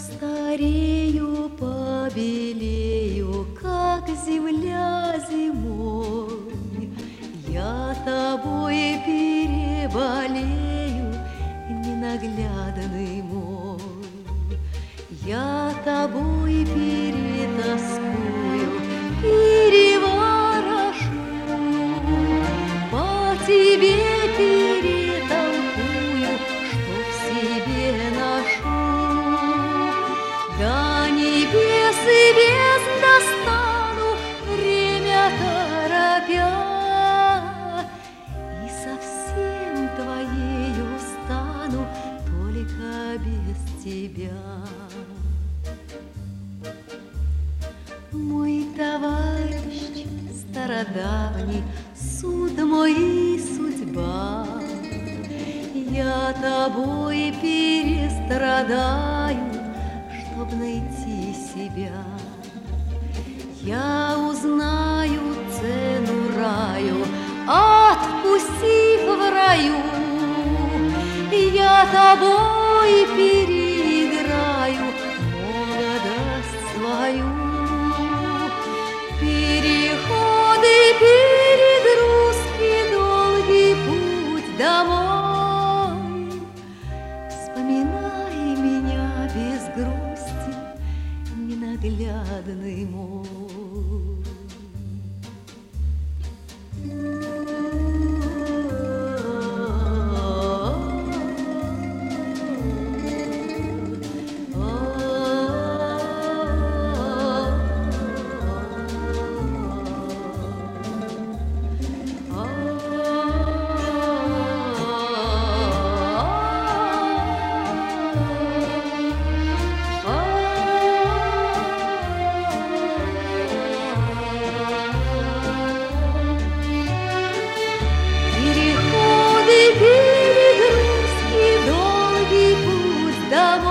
постарею, побелею, как земля зимой. Я тобой переболею, ненаглядный мой. Я тобой перетаскую, переворошу, по тебе перетолкую, что в себе ношу. До небес и бездн достану, время торопя, и совсем твоею стану, только без тебя. Мой товарищ стародавний, суд мой и судьба, я тобой перестрадаю, чтоб найти себя. Я узнаю цену раю, отпустив в раю. Я тобой переиграю молодость свою. Переходы, перегрузки, долгий путь домой. Вспоминай меня без грусти, ненаглядный мой. Перегрузки, долгий путь домой.